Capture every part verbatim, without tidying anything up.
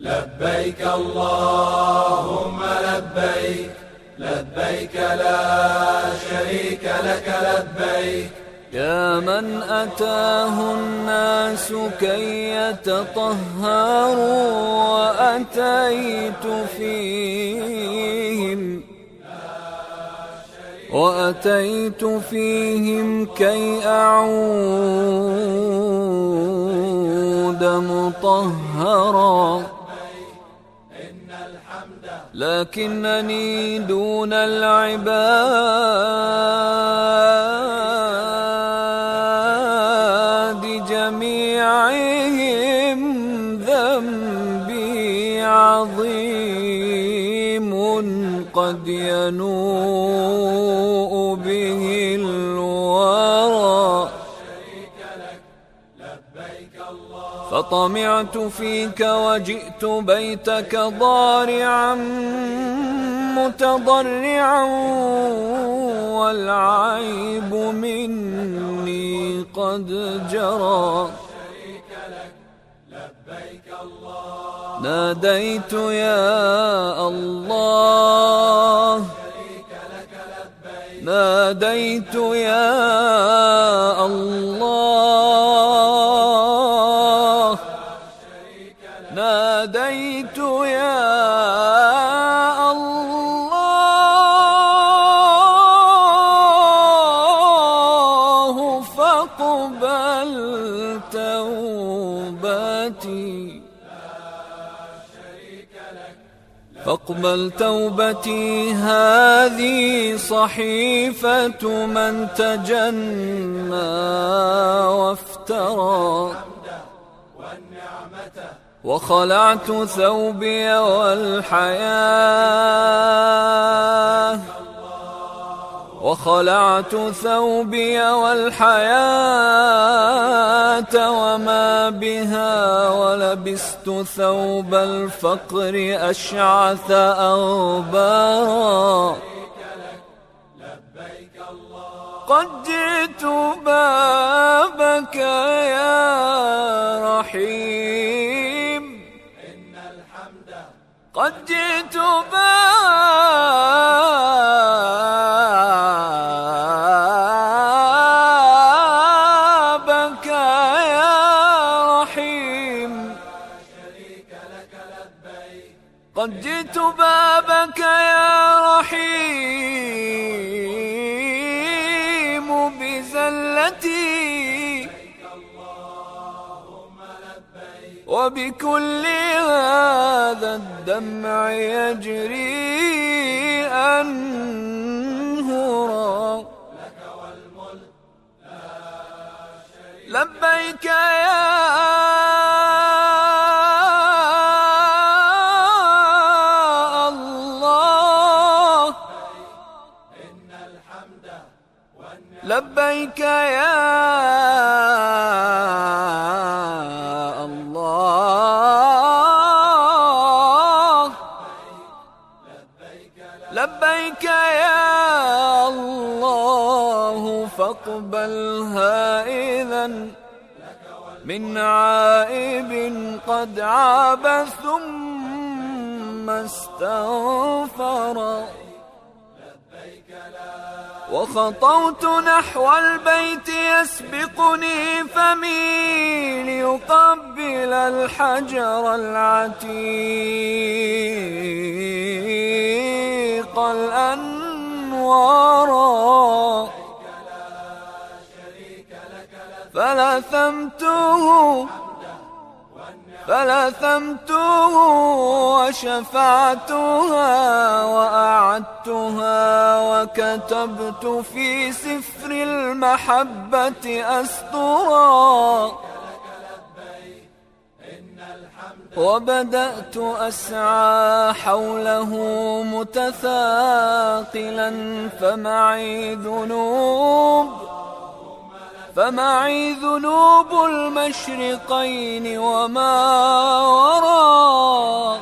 لبيك اللهم لبيك، لبيك لا شريك لك لبيك. يا من أتاه الناس كي يتطهروا وأتيت فيهم وأتيت فيهم كي أعود مطهرا، لكنني دون العباد جميعهم ذنبي عظيم قد ينوء به الورى. فطمعت فيك وجئت بيتك ضارعا متضرعا، والعيب مني قد جرى. ناديت يا الله، ناديت يا الله، ناديت يا الله، فاقبل توبتي، فاقبل توبتي. هذه صحيفة من تجنى وافترى، وخلعت ثوبي والحياة، وخلعت ثوبي والحياة وما بها، ولبست ثوب الفقر أشعث أغبارا. قد جئت بابك يا رحيم، قد جئت بابك يا رحيم، قد جئت بابك يا رحيم بزلتي، وبكل هذا الدمع يجري أنهرا. لبيك يا الله، لبيك يا الله، لبيك يا الله، فاقبلها إذا من عائب قد عاب ثم استغفر. وخطوت نحو البيت يسبقني فمي ليقبل الحجر العتيق الأنوار، فلثمته فلثمته وشفعتها وأعدتها، وكتبت في سفر المحبة أسطرا. وبدأت أسعى حوله متثاقلا، فمعي ذنوب فمعي ذنوب المشرقين وما وراء.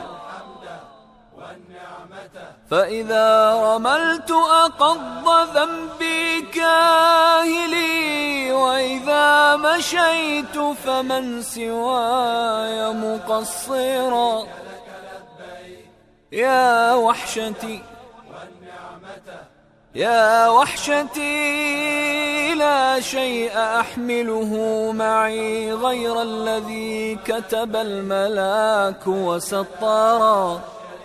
فإذا رملت أقض ذنبي كاهلي، وإذا مشيت مشيت فمن سواي مقصرا. يا وحشتي يا وحشتي لا شيء أحمله معي غير الذي كتب الملاك وسطرا.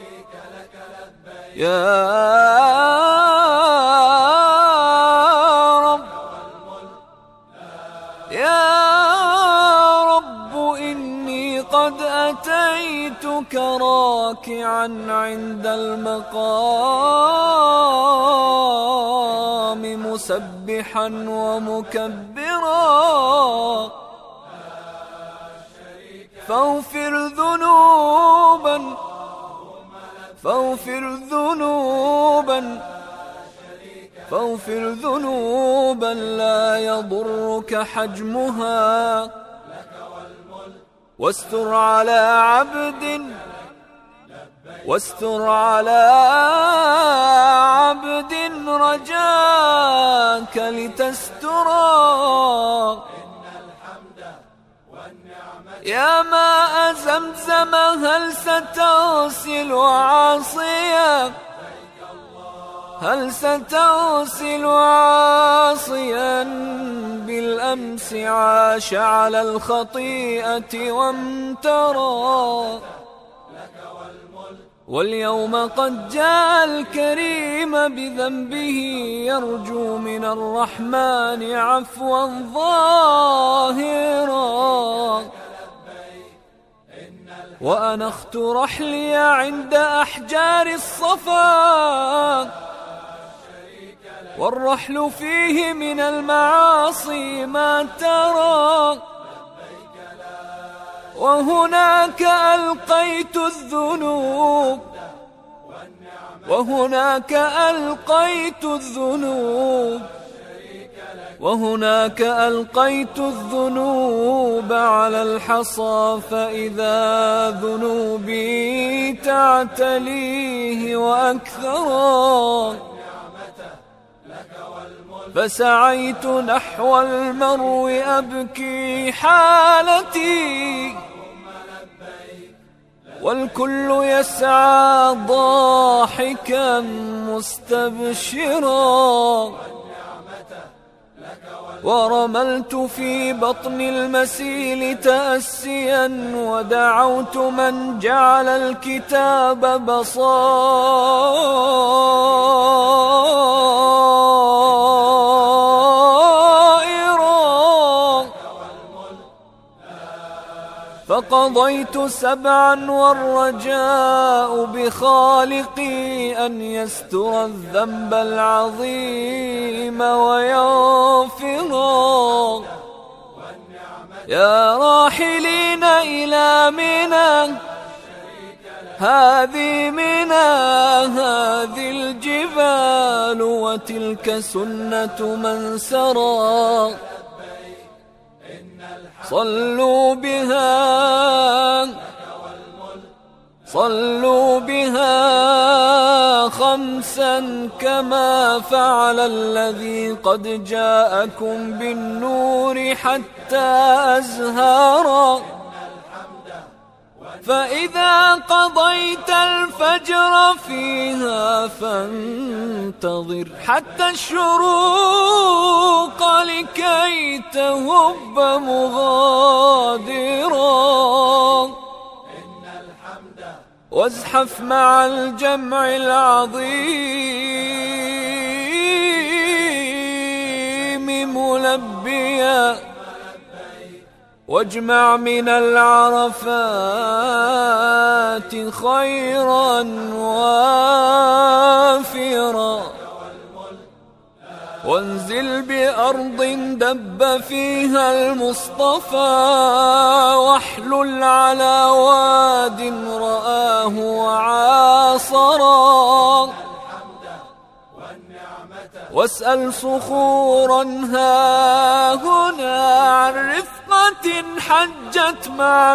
يا رب يا رب إني قد أتيتك راكعا عند المقام مسبحا ومكبرا. فاغفر ذنوبا فاغفر ذنوبا فاغفر ذنوبا لا يضرك حجمها. واستر على عبد واستر على عبد رجاك لتسترا. يا ماء زمزم هل ستغسل عاصيا هل ستغسل عاصيا بالأمس عاش على الخطيئة وامترى. واليوم قد جاء الكريم بذنبه يرجو من الرحمن عفوا ظاهرا. وأنخت رحلي عند أحجار الصفا والرحل فيه من المعاصي ما ترى. وهناك ألقيت الذنوب وهناك ألقيت الذنوب وهناك ألقيت الذنوب على الحصى فإذا ذنوبي تعتليه وأكثرا. فسعيت نحو المرو أبكي حالتي والكل يسعى ضاحكا مستبشرا. ورملت في بطن المسيل تأسيا ودعوت من جعل الكتاب بصائرا. فقضيت سبعا والرجاء بخالقي أن يستر الذنب العظيم ويغفرا. يا راحلين إلى منى هذه منى هذه الجبال وتلك سنة من سرى. صلوا بها صلوا بها خمسا كما فعل الذي قد جاءكم بالنور حتى أزهارا. فإذا قضيت الفجر فيها فانتظر حتى الشروق لكي تهب مغادرا. وازحف مع الجمع العظيم ملبيا واجمع من العرفات خيرا وافرا. وانزل بأرض دب فيها المصطفى واحلل على واد رآه وعاصرا. واسأل صخورا ها هنا عن رفقة حجت مع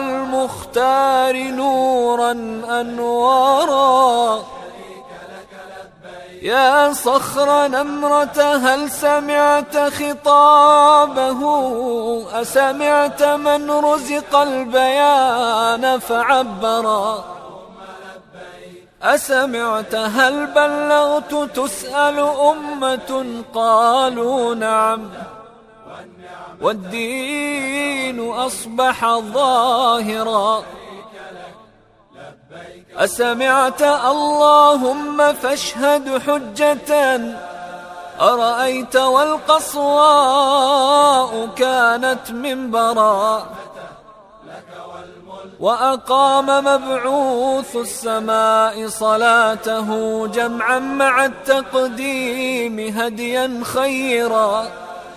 المختار نورا أنوارا. يا صخر نمرة هل سمعت خطابه؟ أسمعت من رزق البيان فعبرا؟ أسمعت هل بلغت تسأل أمة؟ قالوا نعم، والدين أصبح ظاهرا. أسمعت اللهم فاشهد حجة؟ أرأيت والقصواء كانت منبرا؟ وأقام مبعوث السماء صلاته جمعا مع التقديم هديا خيرا.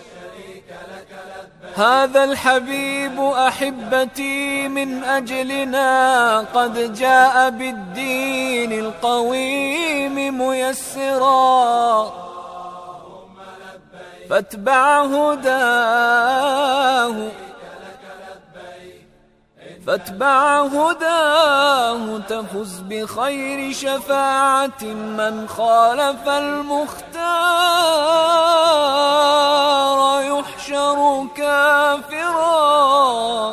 هذا الحبيب أحبتي من أجلنا قد جاء بالدين القويم ميسرا، فاتبع هداه فاتبع هداه تفز بخير شفاعة. من خالف المختار يحشر كافرا.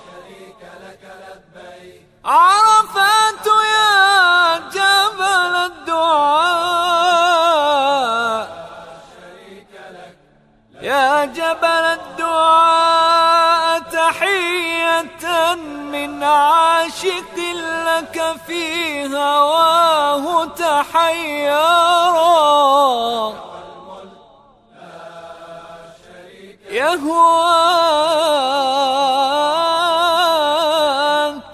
عرفات يا جبل الدعاء، يا جبل الدعاء تحية من عاشق لك في هواه تحيرا. يهواك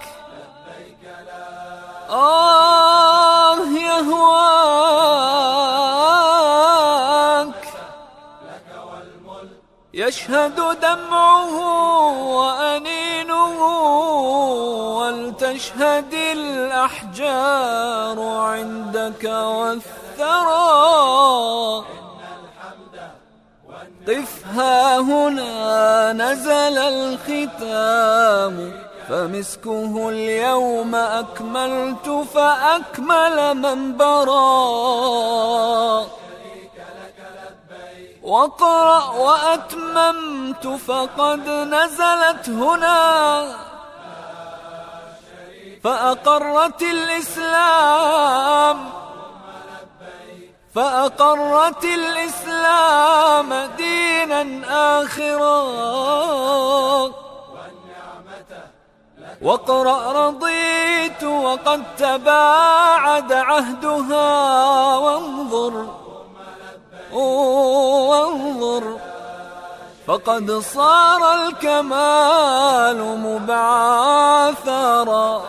آه يهواك، يشهد دمعه وأنينه ولتشهد الأحجار عندك والثرى. قف ها هنا نزل الختام، فمسكه اليوم أكملت فأكمل منبرا. واقرأ وأتممت فقد نزلت هنا، فأقرت الإسلام فأقرت الإسلام دينا آخرا. واقرأ رضيت وقد تباعد عهدها. وانظر وانظر فقد صار الكمال مبعثرا.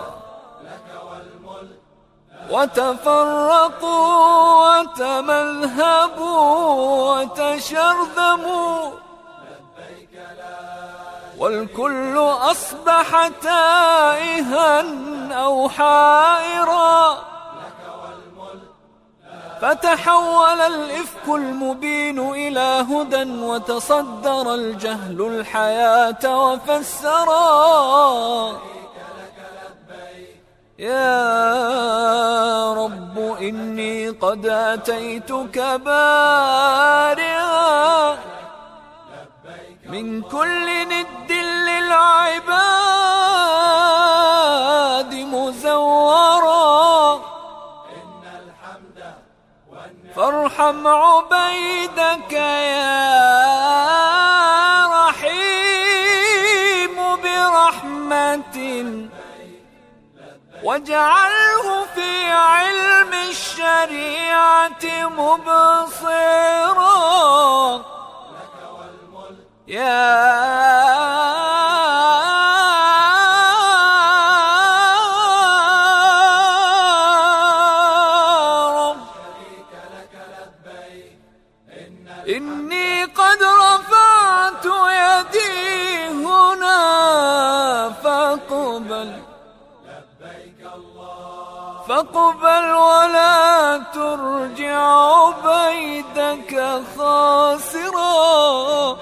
وتفرقوا وتمذهبوا وتشرذموا، والكل أصبح تائها أو حائرا. فتحول الإفك المبين إلى هدى، وتصدر الجهل الحياة وفسرا. يا رب إني قد أتيتك بارئا من كل ند للعباد مزورا. فارحم عبيدك يا رحيم برحمة، واجعله في علم الشريعة مبصرا. يا رب إني قد رفعت يدي هنا فاقبل فاقبل ولا ترجع عبيدك خاسرا.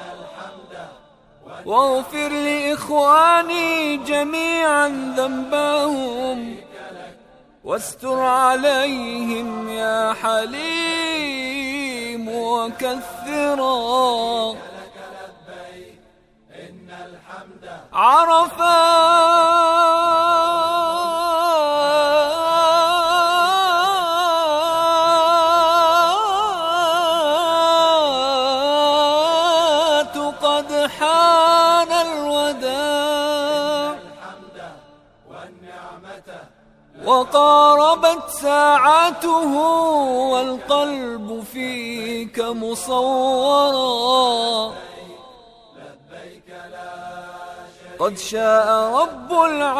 واغفر لإخواني جميعا ذنبهم، واستر عليهم يا حليم وكثرا. عرفات قد حان الوداع وقاربت ساعته والقلب فيك مصورا. قد شاء رب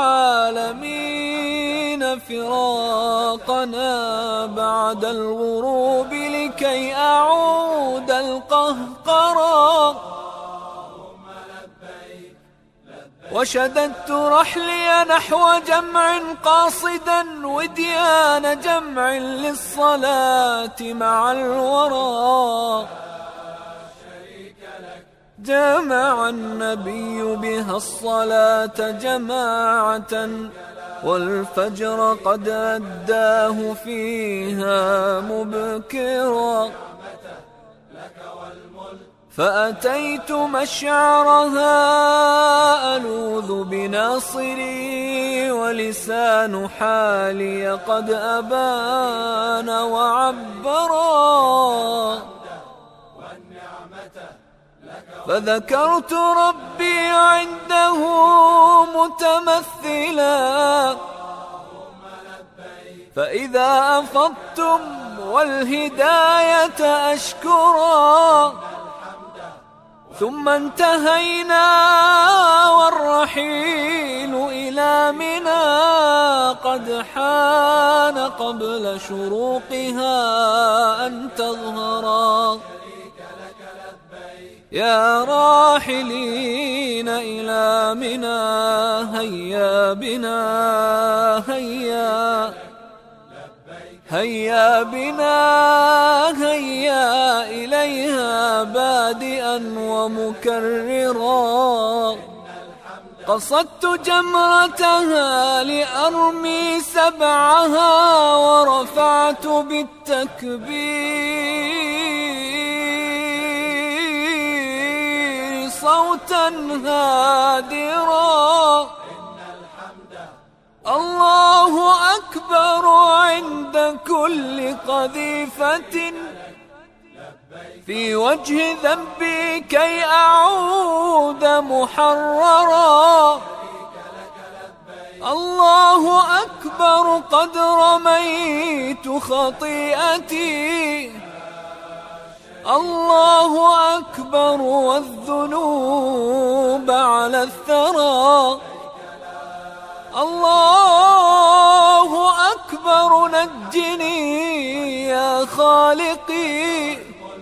العالمين فراقنا بعد الغروب لكي أعود القهقرا. وشددت رحلي نحو جمع قاصدا وديان جمع للصلاة مع الورى. جمع النبي بها الصلاة جماعة والفجر قد أداه فيها مبكرا. فأتيت مشعرها ألوذ بناصري ولسان حالي قد أبان وعبرا. فذكرت ربي عنده متمثلا فإذا أفضتم والهداية أشكرا. ثم انتهينا والرحيل إلى منى قد حان قبل شروقها أن تظهرا. يا راحلين إلى منى هيا بنا هيا هيا بنا هيا إليها بادئا ومكررا. قصدت جمرتها لأرمي سبعها ورفعت بالتكبير صوتا هادرا. الله أكبر عند كل قذيفة في وجه ذنبي كي أعود محررا. الله أكبر قد رميت خطيئتي. الله أكبر والذنوب على الثرى. الله أكبر نجني يا خالقي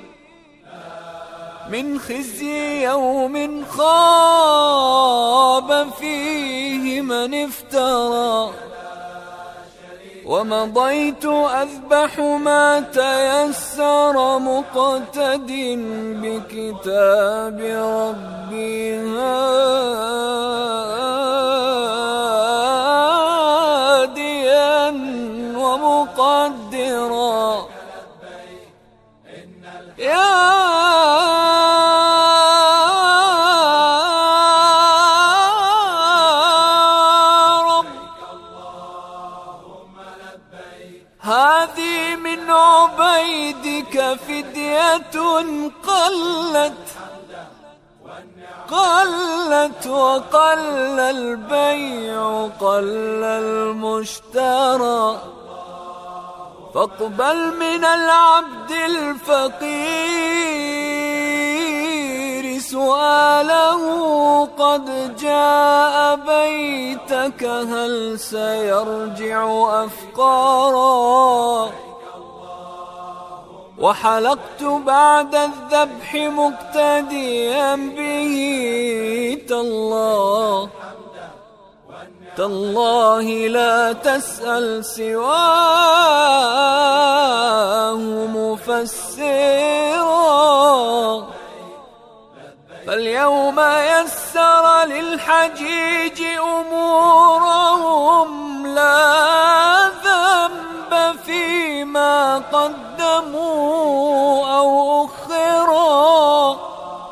من خزي يوم خاب فيه من افترى. ومضيت أذبح ما تيسر مقتد بكتاب ربي هاديا ومقدرا. يا هذه من عبيدك فدية قلت قلت وقل البيع قل المشترى. فاقبل من العبد الفقير سؤاله قد جاء بيتك هل سيرجع أفقارا. وحلقت بعد الذبح مقتديا به تالله تالله لا تسأل سواه مفسرا. فاليوم يسر للحجيج أمورهم لا ذا قدموا أو أخرا،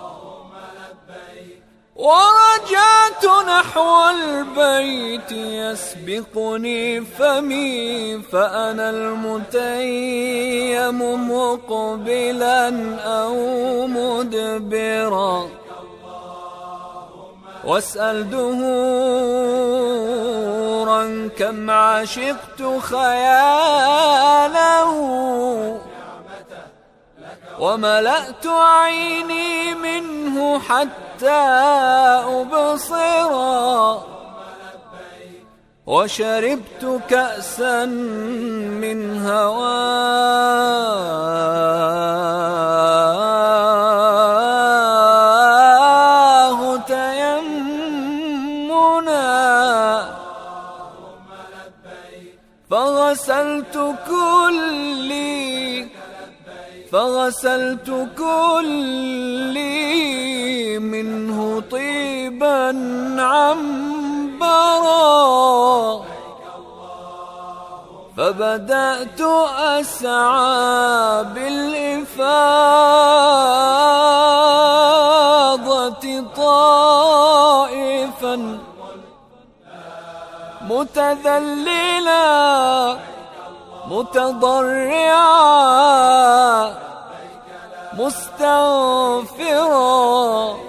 ورجعت نحو البيت يسبقني فمي، فأنا المتيم مقبلا أو مدبرا، واسأل دهورا كم عشقت خياله، وملأت عيني منه حتى أبصرا، وشربت كأسا من هواه تيمنا، فغسلت كلي فغسلت كلي منه طيبا عنبرا، فبدأت أسعى بالإفاضة طائفا متذللا متضرعا مستغفرا،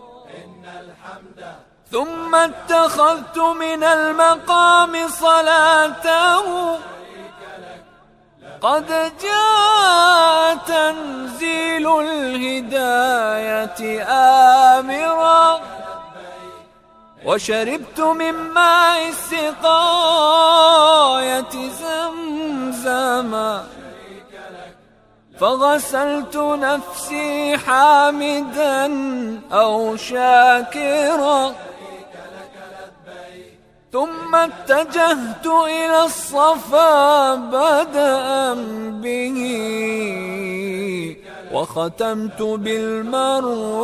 ثم اتخذت من المقام صلاته، قد جاء تنزيل الهداية آمرا، وشربت من ماء السقاية زمزما، فغسلت نفسي حامدا أو شاكرا، ثم اتجهت إلى الصفا بدءا به، وختمت بالمرو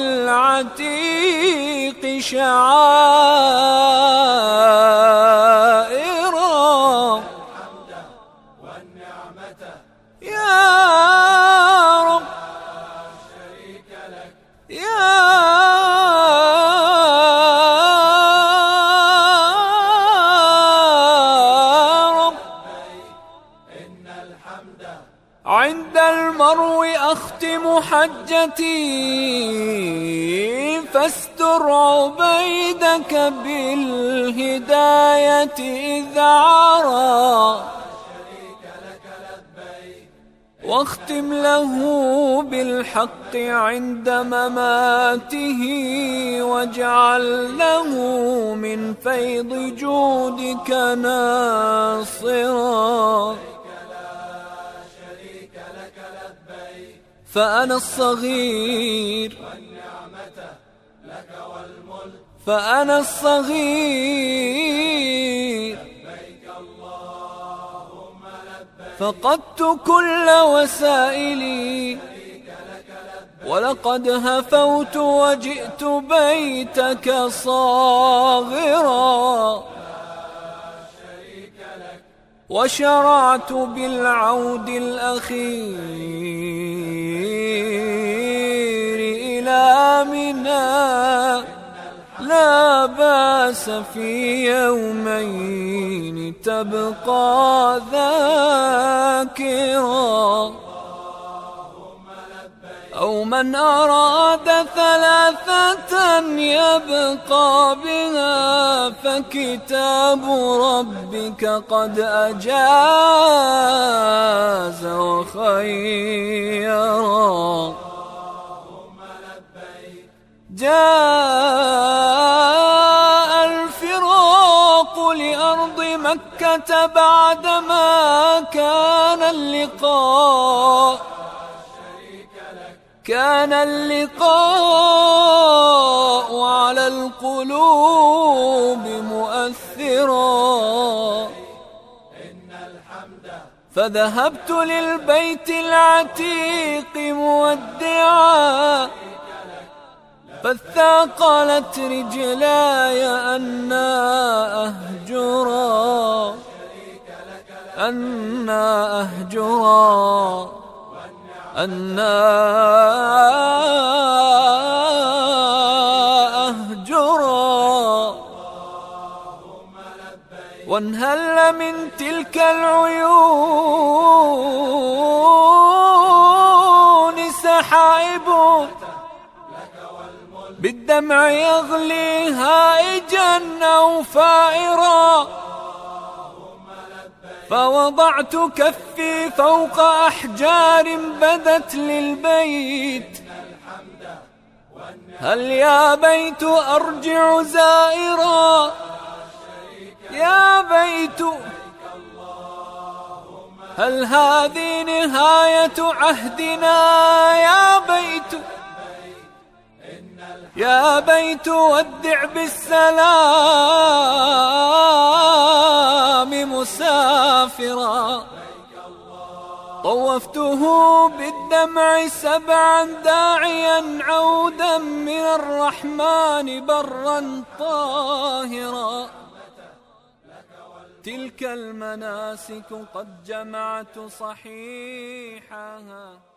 العتيق شعائرا. يا رب يا رب، عند المرو أختم حجتي، فاستر عبيدك بالهداية إذ عرى، واختم له بالحق عند مماته، واجعل له من فيض جودك ناصرا. فأنا الصغير فأنا الصغير فقدت كل وسائلي، ولقد هفوت وجئت بيتك صاغرا، وشرعت بالعود الأخير إلى منى، لا بأس في يومين تبقى ذاكرا، أو من أراد ثلاثة يبقى بها، فكتاب ربك قد أجاز وخيرا. جاء الفراق لأرض مكة بعدما كان اللقاء كان اللقاء على القلوب مؤثرا، فذهبت للبيت العتيق مودعا، فاثاقلت رجلاي أنا أهجرا أنا أهجرا أنا أهجرا وانهل من تلك العيون سحائب بالدمع يغلي هائجا أو فائرا، فوضعت كفي فوق أحجار بدت للبيت، هل يا بيت أرجع زائرا، يا بيت هل هذه نهاية عهدنا، يا بيت يا بيت ودع بالسلام مسافرا. طوفته بالدمع سبعا داعيا عودا من الرحمن برا طاهرا. تلك المناسك قد جمعت صحيحها